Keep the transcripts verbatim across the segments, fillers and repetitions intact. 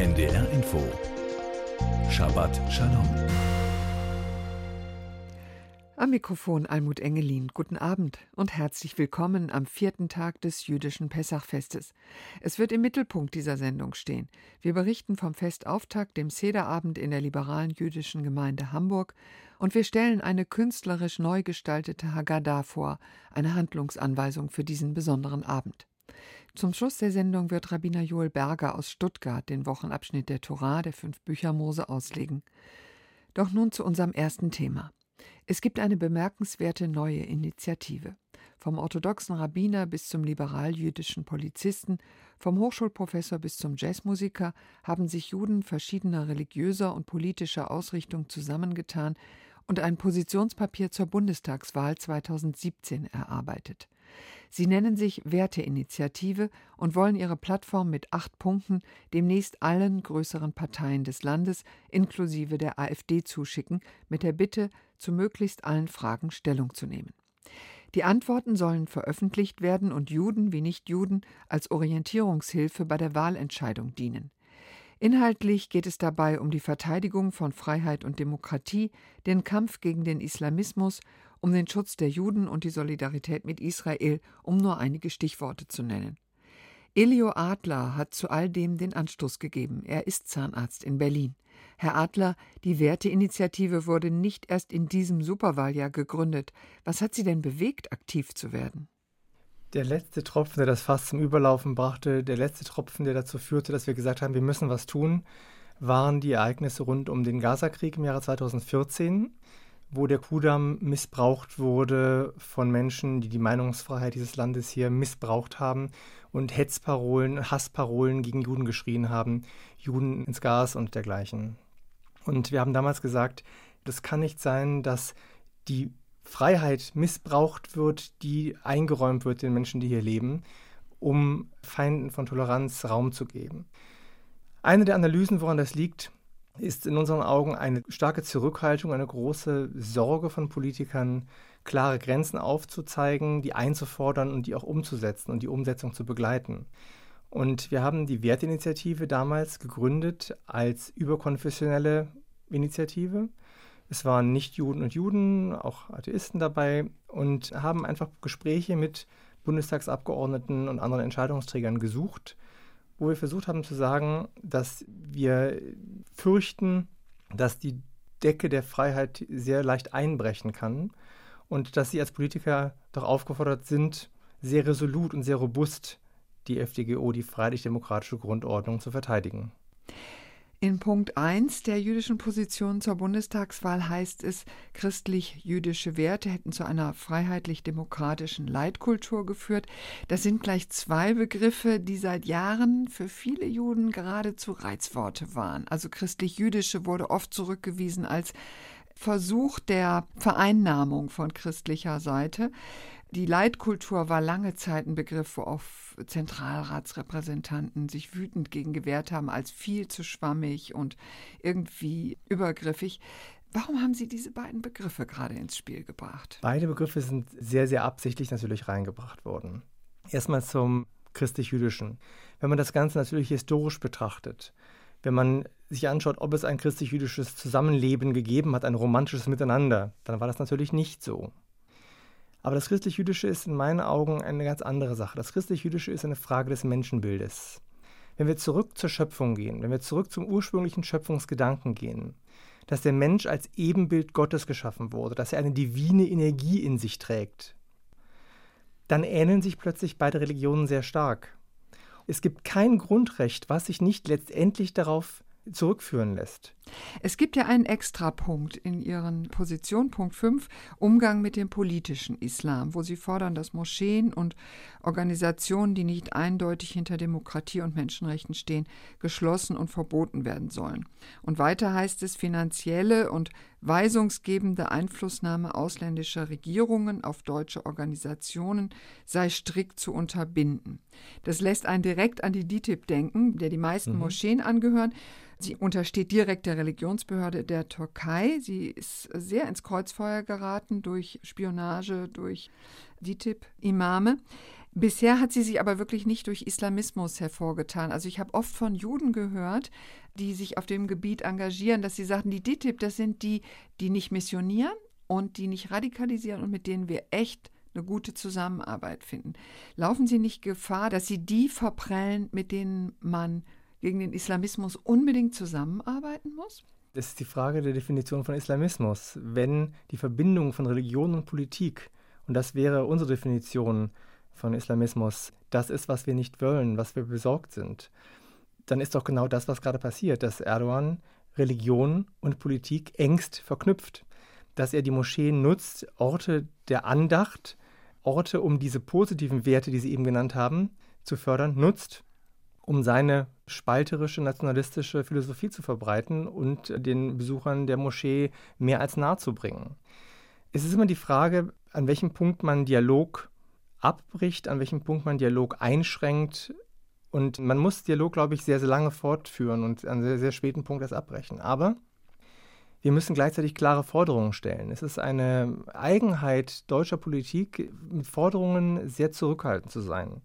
N D R Info. Shabbat Shalom. Am Mikrofon Almut Engelin. Guten Abend und herzlich willkommen am vierten Tag des jüdischen Pessachfestes. Es wird im Mittelpunkt dieser Sendung stehen. Wir berichten vom Festauftakt, dem Sederabend in der liberalen jüdischen Gemeinde Hamburg, und wir stellen eine künstlerisch neu gestaltete Haggadah vor, eine Handlungsanweisung für diesen besonderen Abend. Zum Schluss der Sendung wird Rabbiner Joel Berger aus Stuttgart den Wochenabschnitt der Torah, der fünf Bücher Mose, auslegen. Doch nun zu unserem ersten Thema. Es gibt eine bemerkenswerte neue Initiative. Vom orthodoxen Rabbiner bis zum liberal-jüdischen Polizisten, vom Hochschulprofessor bis zum Jazzmusiker haben sich Juden verschiedener religiöser und politischer Ausrichtung zusammengetan und ein Positionspapier zur Bundestagswahl zweitausendsiebzehn erarbeitet. Sie nennen sich Werteinitiative und wollen ihre Plattform mit acht Punkten demnächst allen größeren Parteien des Landes inklusive der AfD zuschicken, mit der Bitte, zu möglichst allen Fragen Stellung zu nehmen. Die Antworten sollen veröffentlicht werden und Juden wie Nichtjuden als Orientierungshilfe bei der Wahlentscheidung dienen. Inhaltlich geht es dabei um die Verteidigung von Freiheit und Demokratie, den Kampf gegen den Islamismus, um den Schutz der Juden und die Solidarität mit Israel, um nur einige Stichworte zu nennen. Elio Adler hat zu all dem den Anstoß gegeben. Er ist Zahnarzt in Berlin. Herr Adler, die Werteinitiative wurde nicht erst in diesem Superwahljahr gegründet. Was hat Sie denn bewegt, aktiv zu werden? Der letzte Tropfen, der das Fass zum Überlaufen brachte, der letzte Tropfen, der dazu führte, dass wir gesagt haben, wir müssen was tun, waren die Ereignisse rund um den Gazakrieg im Jahre zweitausendvierzehn, wo der Kuhdamm missbraucht wurde von Menschen, die die Meinungsfreiheit dieses Landes hier missbraucht haben und Hetzparolen, Hassparolen gegen Juden geschrien haben, Juden ins Gas und dergleichen. Und wir haben damals gesagt, das kann nicht sein, dass die Freiheit missbraucht wird, die eingeräumt wird den Menschen, die hier leben, um Feinden von Toleranz Raum zu geben. Eine der Analysen, woran das liegt, ist in unseren Augen eine starke Zurückhaltung, eine große Sorge von Politikern, klare Grenzen aufzuzeigen, die einzufordern und die auch umzusetzen und die Umsetzung zu begleiten. Und wir haben die Werteinitiative damals gegründet als überkonfessionelle Initiative. Es waren Nicht-Juden und Juden, auch Atheisten dabei, und haben einfach Gespräche mit Bundestagsabgeordneten und anderen Entscheidungsträgern gesucht, wo wir versucht haben zu sagen, dass wir fürchten, dass die Decke der Freiheit sehr leicht einbrechen kann und dass sie als Politiker doch aufgefordert sind, sehr resolut und sehr robust die F D G O, die freiheitlich-demokratische Grundordnung, zu verteidigen. In Punkt eins der jüdischen Position zur Bundestagswahl heißt es, christlich-jüdische Werte hätten zu einer freiheitlich-demokratischen Leitkultur geführt. Das sind gleich zwei Begriffe, die seit Jahren für viele Juden geradezu Reizworte waren. Also christlich-jüdische wurde oft zurückgewiesen als Versuch der Vereinnahmung von christlicher Seite. Die Leitkultur war lange Zeit ein Begriff, wo auch Zentralratsrepräsentanten sich wütend gegen gewehrt haben, als viel zu schwammig und irgendwie übergriffig. Warum haben Sie diese beiden Begriffe gerade ins Spiel gebracht? Beide Begriffe sind sehr, sehr absichtlich natürlich reingebracht worden. Erstmal zum christlich-jüdischen. Wenn man das Ganze natürlich historisch betrachtet, wenn man sich anschaut, ob es ein christlich-jüdisches Zusammenleben gegeben hat, ein romantisches Miteinander, dann war das natürlich nicht so. Aber das Christlich-Jüdische ist in meinen Augen eine ganz andere Sache. Das Christlich-Jüdische ist eine Frage des Menschenbildes. Wenn wir zurück zur Schöpfung gehen, wenn wir zurück zum ursprünglichen Schöpfungsgedanken gehen, dass der Mensch als Ebenbild Gottes geschaffen wurde, dass er eine divine Energie in sich trägt, dann ähneln sich plötzlich beide Religionen sehr stark. Es gibt kein Grundrecht, was sich nicht letztendlich darauf zurückführen lässt. Es gibt ja einen Extrapunkt in Ihren Positionen, Punkt fünf, Umgang mit dem politischen Islam, wo Sie fordern, dass Moscheen und Organisationen, die nicht eindeutig hinter Demokratie und Menschenrechten stehen, geschlossen und verboten werden sollen. Und weiter heißt es, finanzielle und weisungsgebende Einflussnahme ausländischer Regierungen auf deutsche Organisationen sei strikt zu unterbinden. Das lässt einen direkt an die D I T I B denken, der die meisten mhm. Moscheen angehören. Sie untersteht direkt der Religionsbehörde der Türkei. Sie ist sehr ins Kreuzfeuer geraten durch Spionage, durch D I T I B-Imame. Bisher hat sie sich aber wirklich nicht durch Islamismus hervorgetan. Also ich habe oft von Juden gehört, die sich auf dem Gebiet engagieren, dass sie sagten, die D I T I B, das sind die, die nicht missionieren und die nicht radikalisieren und mit denen wir echt eine gute Zusammenarbeit finden. Laufen Sie nicht Gefahr, dass Sie die verprellen, mit denen man gegen den Islamismus unbedingt zusammenarbeiten muss? Das ist die Frage der Definition von Islamismus. Wenn die Verbindung von Religion und Politik, und das wäre unsere Definition von Islamismus, das ist, was wir nicht wollen, was wir besorgt sind, dann ist doch genau das, was gerade passiert, dass Erdogan Religion und Politik engst verknüpft. Dass er die Moscheen nutzt, Orte der Andacht, Orte, um diese positiven Werte, die Sie eben genannt haben, zu fördern, nutzt, um seine spalterische, nationalistische Philosophie zu verbreiten und den Besuchern der Moschee mehr als nahe zu bringen. Es ist immer die Frage, an welchem Punkt man Dialog abbricht, an welchem Punkt man Dialog einschränkt. Und man muss Dialog, glaube ich, sehr, sehr lange fortführen und an einem sehr, sehr späten Punkt erst abbrechen. Aber wir müssen gleichzeitig klare Forderungen stellen. Es ist eine Eigenheit deutscher Politik, mit Forderungen sehr zurückhaltend zu sein.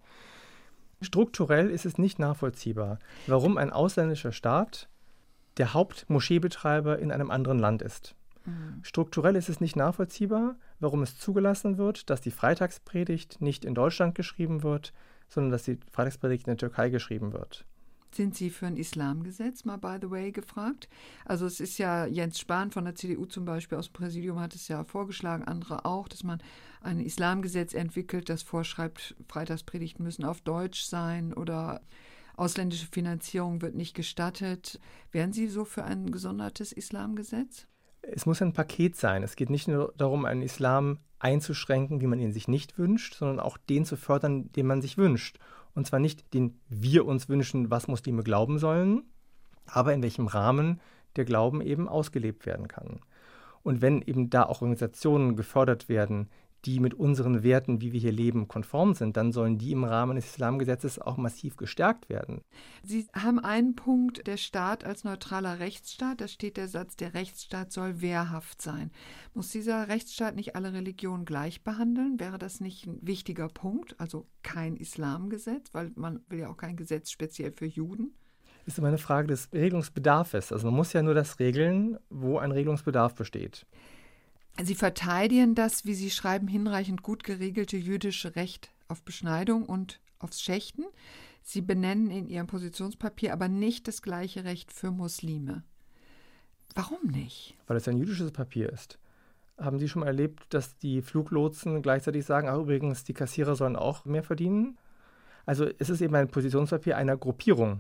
Strukturell ist es nicht nachvollziehbar, warum ein ausländischer Staat der Hauptmoscheebetreiber in einem anderen Land ist. Mhm. Strukturell ist es nicht nachvollziehbar, warum es zugelassen wird, dass die Freitagspredigt nicht in Deutschland geschrieben wird, sondern dass die Freitagspredigt in der Türkei geschrieben wird. Sind Sie für ein Islamgesetz, mal by the way, gefragt? Also es ist ja, Jens Spahn von der C D U zum Beispiel aus dem Präsidium hat es ja vorgeschlagen, andere auch, dass man ein Islamgesetz entwickelt, das vorschreibt, Freitagspredigten müssen auf Deutsch sein oder ausländische Finanzierung wird nicht gestattet. Wären Sie so für ein gesondertes Islamgesetz? Es muss ein Paket sein. Es geht nicht nur darum, einen Islam einzuschränken, wie man ihn sich nicht wünscht, sondern auch den zu fördern, den man sich wünscht. Und zwar nicht, den wir uns wünschen, was Muslime glauben sollen, aber in welchem Rahmen der Glauben eben ausgelebt werden kann. Und wenn eben da auch Organisationen gefördert werden, die mit unseren Werten, wie wir hier leben, konform sind, dann sollen die im Rahmen des Islamgesetzes auch massiv gestärkt werden. Sie haben einen Punkt, der Staat als neutraler Rechtsstaat, da steht der Satz, der Rechtsstaat soll wehrhaft sein. Muss dieser Rechtsstaat nicht alle Religionen gleich behandeln? Wäre das nicht ein wichtiger Punkt? Also kein Islamgesetz, weil man will ja auch kein Gesetz speziell für Juden. Das ist immer eine Frage des Regelungsbedarfs. Also man muss ja nur das regeln, wo ein Regelungsbedarf besteht. Sie verteidigen das, wie Sie schreiben, hinreichend gut geregelte jüdische Recht auf Beschneidung und aufs Schächten. Sie benennen in Ihrem Positionspapier aber nicht das gleiche Recht für Muslime. Warum nicht? Weil es ein jüdisches Papier ist. Haben Sie schon mal erlebt, dass die Fluglotsen gleichzeitig sagen, ach übrigens, die Kassierer sollen auch mehr verdienen? Also es ist eben ein Positionspapier einer Gruppierung.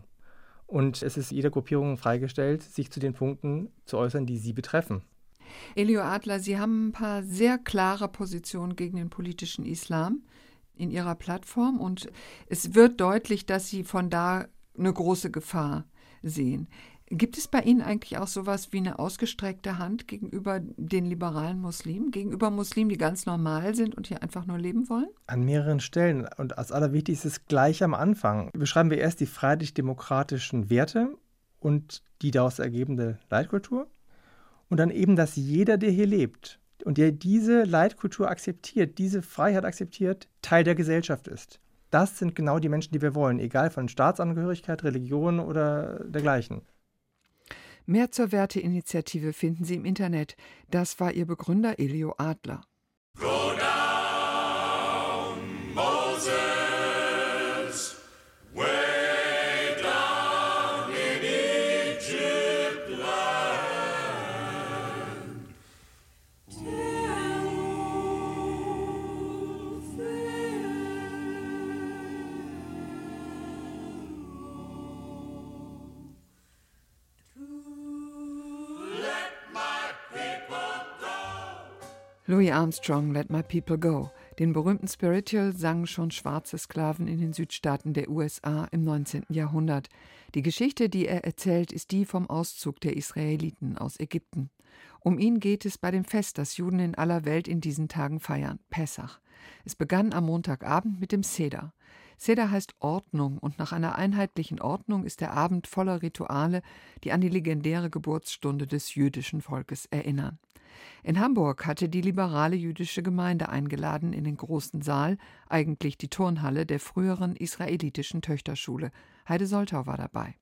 Und es ist jeder Gruppierung freigestellt, sich zu den Punkten zu äußern, die sie betreffen. Elio Adler, Sie haben ein paar sehr klare Positionen gegen den politischen Islam in Ihrer Plattform und es wird deutlich, dass Sie von da eine große Gefahr sehen. Gibt es bei Ihnen eigentlich auch sowas wie eine ausgestreckte Hand gegenüber den liberalen Muslimen, gegenüber Muslimen, die ganz normal sind und hier einfach nur leben wollen? An mehreren Stellen und als allerwichtigstes gleich am Anfang beschreiben wir erst die freiheitlich-demokratischen Werte und die daraus ergebende Leitkultur. Und dann eben, dass jeder, der hier lebt und der diese Leitkultur akzeptiert, diese Freiheit akzeptiert, Teil der Gesellschaft ist. Das sind genau die Menschen, die wir wollen, egal von Staatsangehörigkeit, Religion oder dergleichen. Mehr zur Werteinitiative finden Sie im Internet. Das war Ihr Begründer Elio Adler. Go down, Moses, way down in Egypt land. Louis Armstrong, Let My People Go. Den berühmten Spiritual sangen schon schwarze Sklaven in den Südstaaten der U S A im neunzehnten Jahrhundert. Die Geschichte, die er erzählt, ist die vom Auszug der Israeliten aus Ägypten. Um ihn geht es bei dem Fest, das Juden in aller Welt in diesen Tagen feiern, Pessach. Es begann am Montagabend mit dem Seder. Seder heißt Ordnung und nach einer einheitlichen Ordnung ist der Abend voller Rituale, die an die legendäre Geburtsstunde des jüdischen Volkes erinnern. In Hamburg hatte die liberale jüdische Gemeinde eingeladen in den großen Saal, eigentlich die Turnhalle der früheren israelitischen Töchterschule. Heide Soltau war dabei.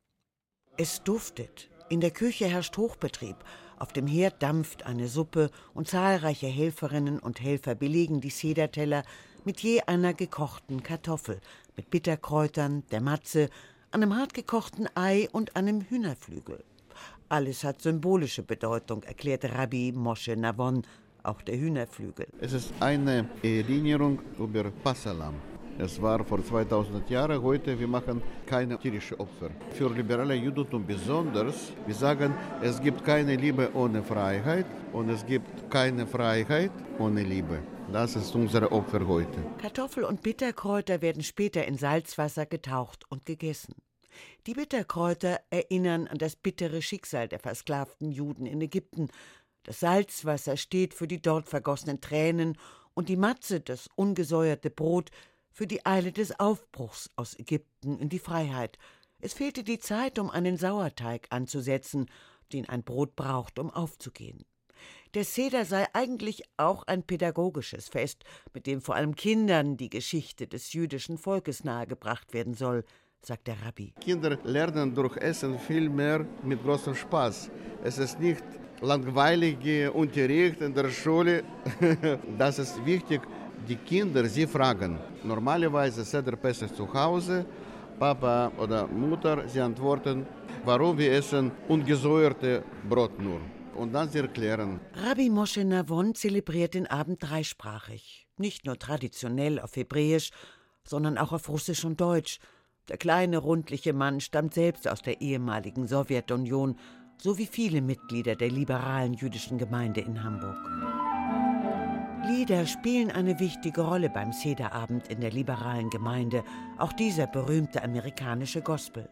Es duftet. In der Küche herrscht Hochbetrieb. Auf dem Herd dampft eine Suppe und zahlreiche Helferinnen und Helfer belegen die Sederteller mit je einer gekochten Kartoffel, mit Bitterkräutern, der Matze, einem hartgekochten Ei und einem Hühnerflügel. Alles hat symbolische Bedeutung, erklärte Rabbi Moshe Navon, auch der Hühnerflügel. Es ist eine Erinnerung über Passalam. Es war vor zweitausend Jahren, heute wir machen keine tierischen Opfer. Für liberale Judentum besonders, wir sagen, es gibt keine Liebe ohne Freiheit und es gibt keine Freiheit ohne Liebe. Das ist unser Opfer heute. Kartoffel und Bitterkräuter werden später in Salzwasser getaucht und gegessen. Die Bitterkräuter erinnern an das bittere Schicksal der versklavten Juden in Ägypten. Das Salzwasser steht für die dort vergossenen Tränen und die Matze, das ungesäuerte Brot, für die Eile des Aufbruchs aus Ägypten in die Freiheit. Es fehlte die Zeit, um einen Sauerteig anzusetzen, den ein Brot braucht, um aufzugehen. Der Seder sei eigentlich auch ein pädagogisches Fest, mit dem vor allem Kindern die Geschichte des jüdischen Volkes nahegebracht werden soll, sagt der Rabbi. Kinder lernen durch Essen viel mehr mit großem Spaß. Es ist nicht langweiliger Unterricht in der Schule. Das ist wichtig. Die Kinder, sie fragen. Normalerweise Seder Pesach zu Hause, Papa oder Mutter, sie antworten, warum wir essen ungesäuerte Brot nur. Und dann sie erklären. Rabbi Moshe Navon zelebriert den Abend dreisprachig. Nicht nur traditionell auf Hebräisch, sondern auch auf Russisch und Deutsch. Der kleine, rundliche Mann stammt selbst aus der ehemaligen Sowjetunion, so wie viele Mitglieder der liberalen jüdischen Gemeinde in Hamburg. Lieder spielen eine wichtige Rolle beim Sederabend in der liberalen Gemeinde, auch dieser berühmte amerikanische Gospel.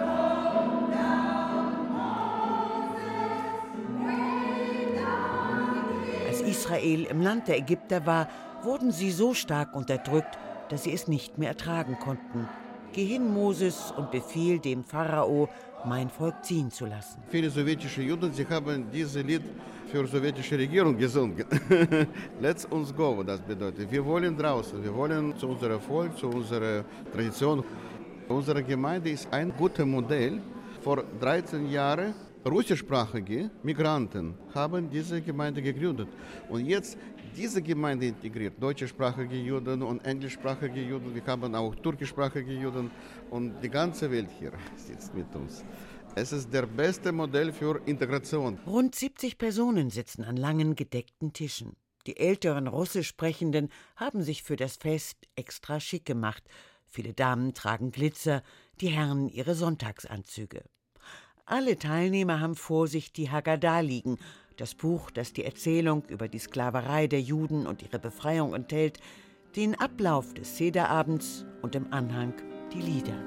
Als Israel im Land der Ägypter war, wurden sie so stark unterdrückt, dass sie es nicht mehr ertragen konnten. Geh hin, Moses, und befiehl dem Pharao, mein Volk ziehen zu lassen. Viele sowjetische Juden, sie haben dieses Lied für die sowjetische Regierung gesungen. Let's uns go, das bedeutet, wir wollen draußen, wir wollen zu unserem Volk, zu unserer Tradition. Unsere Gemeinde ist ein gutes Modell. Vor dreizehn Jahren russischsprachige Migranten haben diese Gemeinde gegründet. Und jetzt diese Gemeinde integriert deutschsprachige Juden und englischsprachige Juden. Wir haben auch türkischsprachige Juden und die ganze Welt hier sitzt mit uns. Es ist das beste Modell für Integration. Rund siebzig Personen sitzen an langen, gedeckten Tischen. Die älteren Russischsprechenden haben sich für das Fest extra schick gemacht. Viele Damen tragen Glitzer, die Herren ihre Sonntagsanzüge. Alle Teilnehmer haben vor sich die Haggadah liegen, das Buch, das die Erzählung über die Sklaverei der Juden und ihre Befreiung enthält, den Ablauf des Sederabends und im Anhang die Lieder.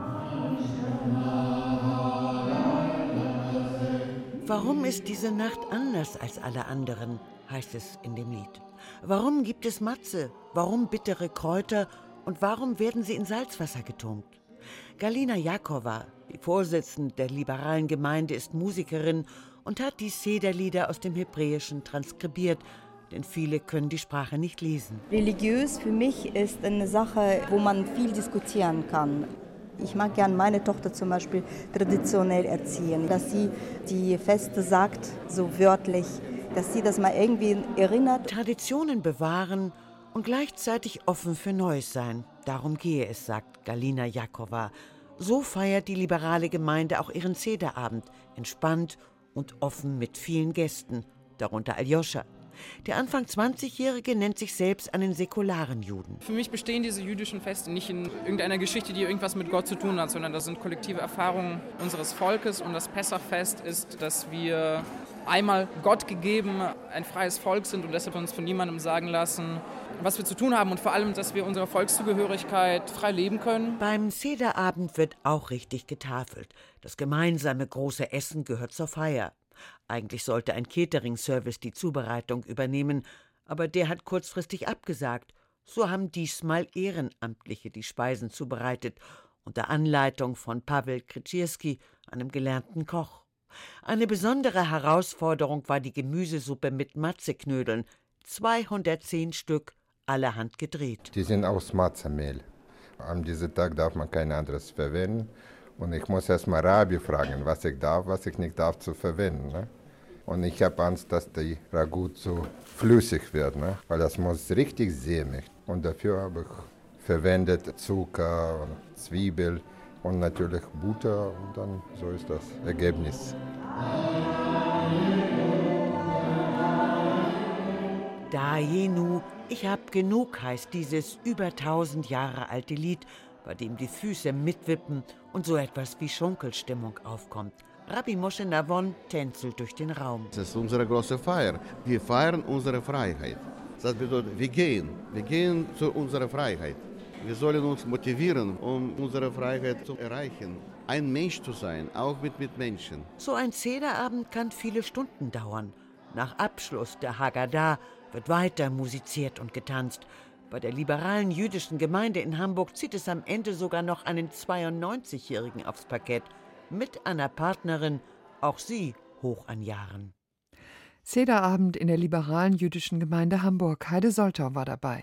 Warum ist diese Nacht anders als alle anderen, heißt es in dem Lied. Warum gibt es Matze, warum bittere Kräuter und warum werden sie in Salzwasser getunkt? Galina Jakowa, die Vorsitzende der liberalen Gemeinde, ist Musikerin und hat die Sederlieder aus dem Hebräischen transkribiert, denn viele können die Sprache nicht lesen. Religiös für mich ist eine Sache, wo man viel diskutieren kann. Ich mag gern meine Tochter zum Beispiel traditionell erziehen, dass sie die Feste sagt, so wörtlich, dass sie das mal irgendwie erinnert. Traditionen bewahren und gleichzeitig offen für Neues sein. Darum gehe es, sagt Galina Jakowa. So feiert die liberale Gemeinde auch ihren Sederabend, entspannt und offen mit vielen Gästen, darunter Aljoscha. Der Anfang zwanzigjährige nennt sich selbst einen säkularen Juden. Für mich bestehen diese jüdischen Feste nicht in irgendeiner Geschichte, die irgendwas mit Gott zu tun hat, sondern das sind kollektive Erfahrungen unseres Volkes. Und das Pessachfest ist, dass wir einmal Gott gegeben ein freies Volk sind und deshalb uns von niemandem sagen lassen, was wir zu tun haben und vor allem, dass wir unsere Volkszugehörigkeit frei leben können. Beim Sederabend wird auch richtig getafelt. Das gemeinsame große Essen gehört zur Feier. Eigentlich sollte ein Catering-Service die Zubereitung übernehmen, aber der hat kurzfristig abgesagt. So haben diesmal Ehrenamtliche die Speisen zubereitet, unter Anleitung von Pavel Kryczewski, einem gelernten Koch. Eine besondere Herausforderung war die Gemüsesuppe mit Matzeknödeln. zweihundertzehn Stück, allerhand gedreht. Die sind aus Matzemehl. An diesem Tag darf man kein anderes verwenden. Und ich muss erst mal Rabbi fragen, was ich darf, was ich nicht darf zu verwenden. Ne? Und ich habe Angst, dass die Ragout so flüssig wird, ne? Weil das muss richtig sämig. Und dafür habe ich verwendet Zucker und Zwiebel und natürlich Butter. Und dann so ist das Ergebnis. Dayenu, ich hab genug heißt dieses über tausend Jahre alte Lied, bei dem die Füße mitwippen und so etwas wie Schunkelstimmung aufkommt. Rabbi Moshe Navon tänzelt durch den Raum. Das ist unsere große Feier. Wir feiern unsere Freiheit. Das bedeutet, wir gehen. Wir gehen zu unserer Freiheit. Wir sollen uns motivieren, um unsere Freiheit zu erreichen. Ein Mensch zu sein, auch mit Mitmenschen. So ein Sederabend kann viele Stunden dauern. Nach Abschluss der Haggadah wird weiter musiziert und getanzt. Bei der liberalen jüdischen Gemeinde in Hamburg zieht es am Ende sogar noch einen zweiundneunzigjährigen aufs Parkett. Mit einer Partnerin, auch sie hoch an Jahren. Sederabend in der liberalen jüdischen Gemeinde Hamburg. Heide Soltau war dabei.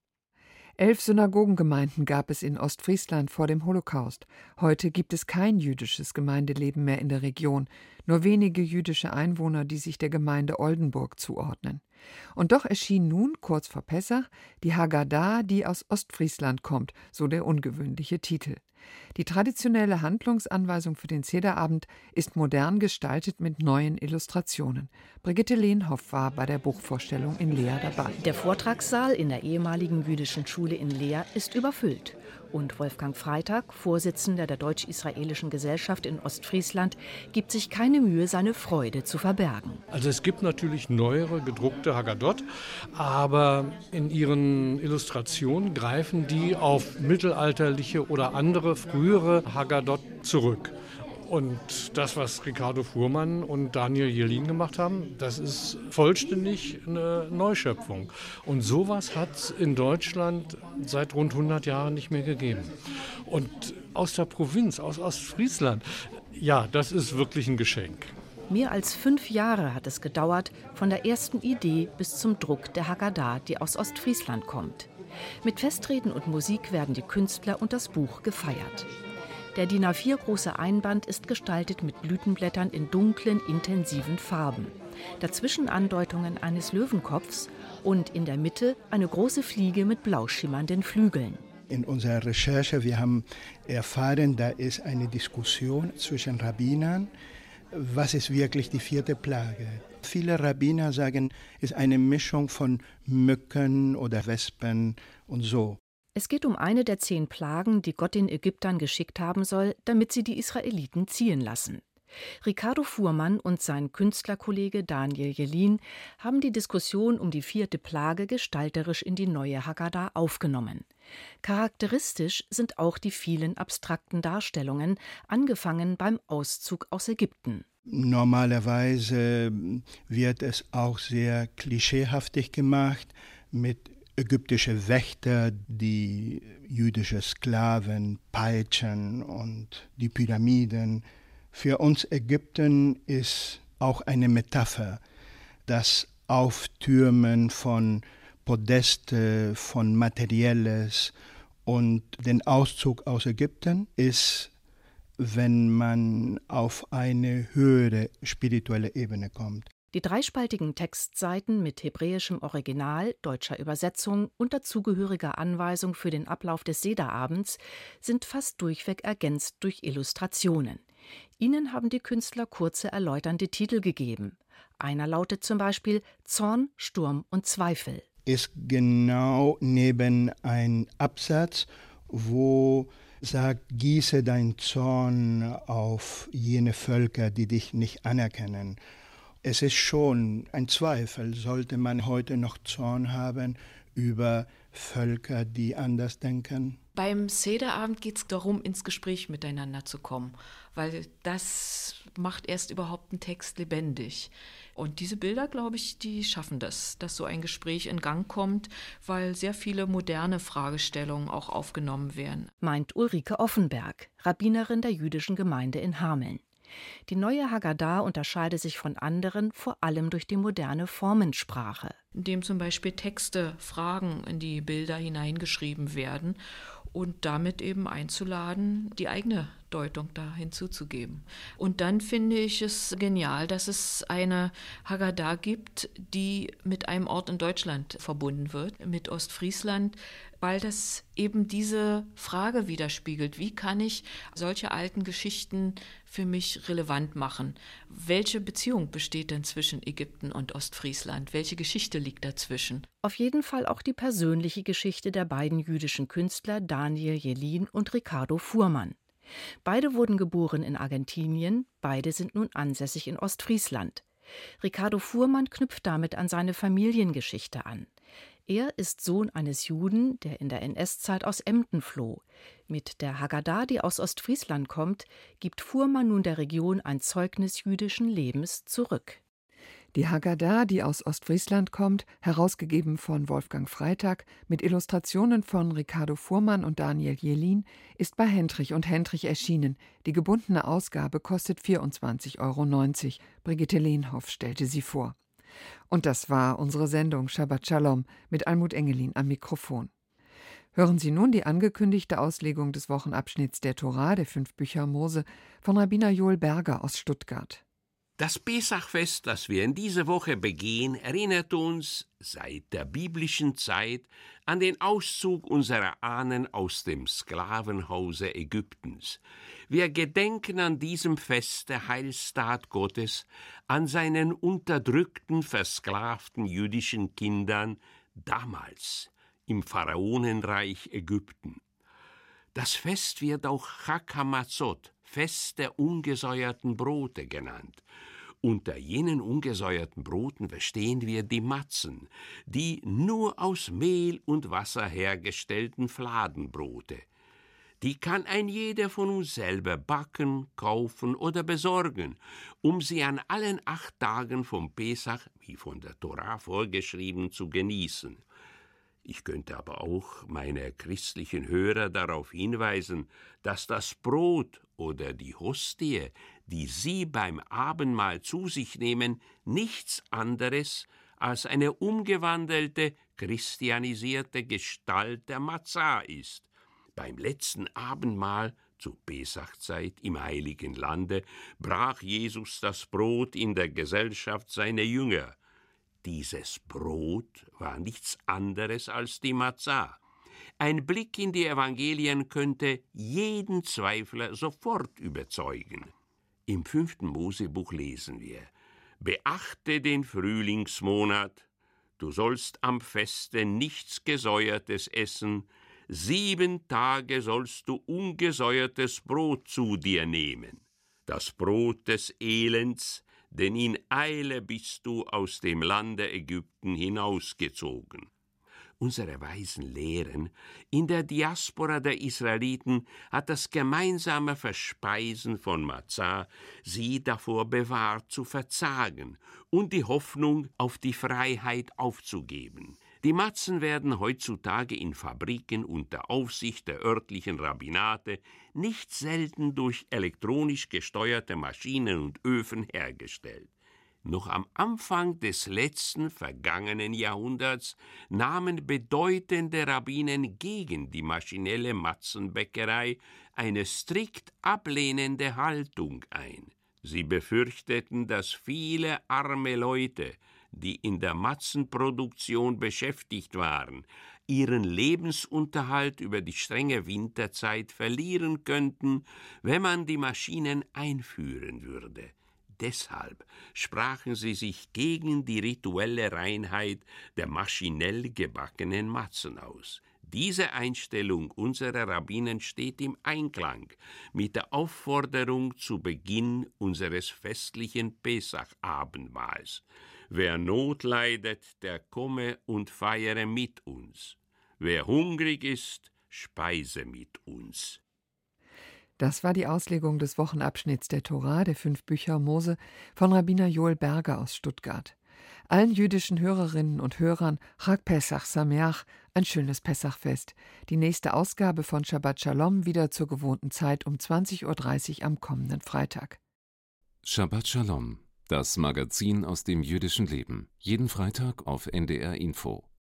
Elf Synagogengemeinden gab es in Ostfriesland vor dem Holocaust. Heute gibt es kein jüdisches Gemeindeleben mehr in der Region. Nur wenige jüdische Einwohner, die sich der Gemeinde Oldenburg zuordnen. Und doch erschien nun, kurz vor Pessach, die Haggadah, die aus Ostfriesland kommt, so der ungewöhnliche Titel. Die traditionelle Handlungsanweisung für den Sederabend ist modern gestaltet mit neuen Illustrationen. Brigitte Lehnhoff war bei der Buchvorstellung in Leer dabei. Der Vortragssaal in der ehemaligen jüdischen Schule in Leer ist überfüllt. Und Wolfgang Freitag, Vorsitzender der Deutsch-Israelischen Gesellschaft in Ostfriesland, gibt sich keine Mühe, seine Freude zu verbergen. Also es gibt natürlich neuere gedruckte Haggadot, aber in ihren Illustrationen greifen die auf mittelalterliche oder andere frühere Haggadot zurück. Und das, was Ricardo Fuhrmann und Daniel Jelin gemacht haben, das ist vollständig eine Neuschöpfung. Und sowas hat es in Deutschland seit rund hundert Jahren nicht mehr gegeben. Und aus der Provinz, aus Ostfriesland, ja, das ist wirklich ein Geschenk. Mehr als fünf Jahre hat es gedauert, von der ersten Idee bis zum Druck der Haggadah, die aus Ostfriesland kommt. Mit Festreden und Musik werden die Künstler und das Buch gefeiert. Der D I N A vier große Einband ist gestaltet mit Blütenblättern in dunklen, intensiven Farben. Dazwischen Andeutungen eines Löwenkopfs und in der Mitte eine große Fliege mit blau schimmernden Flügeln. In unserer Recherche, wir haben erfahren, da ist eine Diskussion zwischen Rabbinern. Was ist wirklich die vierte Plage? Viele Rabbiner sagen, es ist eine Mischung von Mücken oder Wespen und so. Es geht um eine der zehn Plagen, die Gott den Ägyptern geschickt haben soll, damit sie die Israeliten ziehen lassen. Ricardo Fuhrmann und sein Künstlerkollege Daniel Jelin haben die Diskussion um die vierte Plage gestalterisch in die neue Haggadah aufgenommen. Charakteristisch sind auch die vielen abstrakten Darstellungen, angefangen beim Auszug aus Ägypten. Normalerweise wird es auch sehr klischeehaftig gemacht mit ägyptische Wächter, die jüdische Sklaven peitschen und die Pyramiden. Für uns Ägypten ist auch eine Metapher, das Auftürmen von Podeste, von Materielles, und den Auszug aus Ägypten ist, wenn man auf eine höhere spirituelle Ebene kommt. Die dreispaltigen Textseiten mit hebräischem Original, deutscher Übersetzung und dazugehöriger Anweisung für den Ablauf des Sederabends sind fast durchweg ergänzt durch Illustrationen. Ihnen haben die Künstler kurze erläuternde Titel gegeben. Einer lautet zum Beispiel Zorn, Sturm und Zweifel. Ist genau neben ein Absatz, wo sagt, gieße dein Zorn auf jene Völker, die dich nicht anerkennen. Es ist schon ein Zweifel, sollte man heute noch Zorn haben über Völker, die anders denken? Beim Sederabend geht es darum, ins Gespräch miteinander zu kommen, weil das macht erst überhaupt einen Text lebendig. Und diese Bilder, glaube ich, die schaffen das, dass so ein Gespräch in Gang kommt, weil sehr viele moderne Fragestellungen auch aufgenommen werden. Meint Ulrike Offenberg, Rabbinerin der jüdischen Gemeinde in Hameln. Die neue Haggadah unterscheidet sich von anderen vor allem durch die moderne Formensprache. Indem zum Beispiel Texte, Fragen in die Bilder hineingeschrieben werden und damit eben einzuladen, die eigene Deutung da hinzuzugeben. Und dann finde ich es genial, dass es eine Haggadah gibt, die mit einem Ort in Deutschland verbunden wird, mit Ostfriesland, weil das eben diese Frage widerspiegelt. Wie kann ich solche alten Geschichten für mich relevant machen? Welche Beziehung besteht denn zwischen Ägypten und Ostfriesland? Welche Geschichte liegt dazwischen? Auf jeden Fall auch die persönliche Geschichte der beiden jüdischen Künstler Daniel Jelin und Ricardo Fuhrmann. Beide wurden geboren in Argentinien, beide sind nun ansässig in Ostfriesland. Ricardo Fuhrmann knüpft damit an seine Familiengeschichte an. Er ist Sohn eines Juden, der in der N S-Zeit aus Emden floh. Mit der Haggadah, die aus Ostfriesland kommt, gibt Fuhrmann nun der Region ein Zeugnis jüdischen Lebens zurück. Die Haggadah, die aus Ostfriesland kommt, herausgegeben von Wolfgang Freitag, mit Illustrationen von Ricardo Fuhrmann und Daniel Jelin, ist bei Hendrich und Hendrich erschienen. Die gebundene Ausgabe kostet vierundzwanzig Euro neunzig. Brigitte Lehnhoff stellte sie vor. Und das war unsere Sendung Shabbat Shalom mit Almut Engelin am Mikrofon. Hören Sie nun die angekündigte Auslegung des Wochenabschnitts der Torah, der fünf Bücher Mose, von Rabbiner Joel Berger aus Stuttgart. Das Pesachfest, das wir in dieser Woche begehen, erinnert uns seit der biblischen Zeit an den Auszug unserer Ahnen aus dem Sklavenhause Ägyptens. Wir gedenken an diesem Fest der Heilstat Gottes, an seinen unterdrückten, versklavten jüdischen Kindern damals im Pharaonenreich Ägypten. Das Fest wird auch Chag HaMatzot, Fest der ungesäuerten Brote genannt. Unter jenen ungesäuerten Broten verstehen wir die Matzen, die nur aus Mehl und Wasser hergestellten Fladenbrote. Die kann ein jeder von uns selber backen, kaufen oder besorgen, um sie an allen acht Tagen vom Pesach, wie von der Torah vorgeschrieben, zu genießen. Ich könnte aber auch meine christlichen Hörer darauf hinweisen, dass das Brot oder die Hostie, die sie beim Abendmahl zu sich nehmen, nichts anderes als eine umgewandelte, christianisierte Gestalt der Matzah ist. Beim letzten Abendmahl zur Pesachzeit im Heiligen Lande brach Jesus das Brot in der Gesellschaft seiner Jünger. Dieses Brot war nichts anderes als die Matzah. Ein Blick in die Evangelien könnte jeden Zweifler sofort überzeugen. Im fünften Mosebuch lesen wir: Beachte den Frühlingsmonat, du sollst am Feste nichts Gesäuertes essen, sieben Tage sollst du ungesäuertes Brot zu dir nehmen, das Brot des Elends, denn in Eile bist du aus dem Lande Ägypten hinausgezogen. Unsere Weisen lehren, in der Diaspora der Israeliten hat das gemeinsame Verspeisen von Matzah sie davor bewahrt, zu verzagen und die Hoffnung auf die Freiheit aufzugeben. Die Matzen werden heutzutage in Fabriken unter Aufsicht der örtlichen Rabbinate nicht selten durch elektronisch gesteuerte Maschinen und Öfen hergestellt. Noch am Anfang des letzten vergangenen Jahrhunderts nahmen bedeutende Rabbinen gegen die maschinelle Matzenbäckerei eine strikt ablehnende Haltung ein. Sie befürchteten, dass viele arme Leute, die in der Matzenproduktion beschäftigt waren, ihren Lebensunterhalt über die strenge Winterzeit verlieren könnten, wenn man die Maschinen einführen würde. Deshalb sprachen sie sich gegen die rituelle Reinheit der maschinell gebackenen Matzen aus. Diese Einstellung unserer Rabbinen steht im Einklang mit der Aufforderung zu Beginn unseres festlichen Pesach-Abendmahls. Wer Not leidet, der komme und feiere mit uns. Wer hungrig ist, speise mit uns. Das war die Auslegung des Wochenabschnitts der Torah, der fünf Bücher Mose, von Rabbiner Joel Berger aus Stuttgart. Allen jüdischen Hörerinnen und Hörern Chag Pesach Sameach, ein schönes Pessachfest. Die nächste Ausgabe von Shabbat Shalom wieder zur gewohnten Zeit um zwanzig Uhr dreißig am kommenden Freitag. Shabbat Shalom, das Magazin aus dem jüdischen Leben. Jeden Freitag auf N D R Info.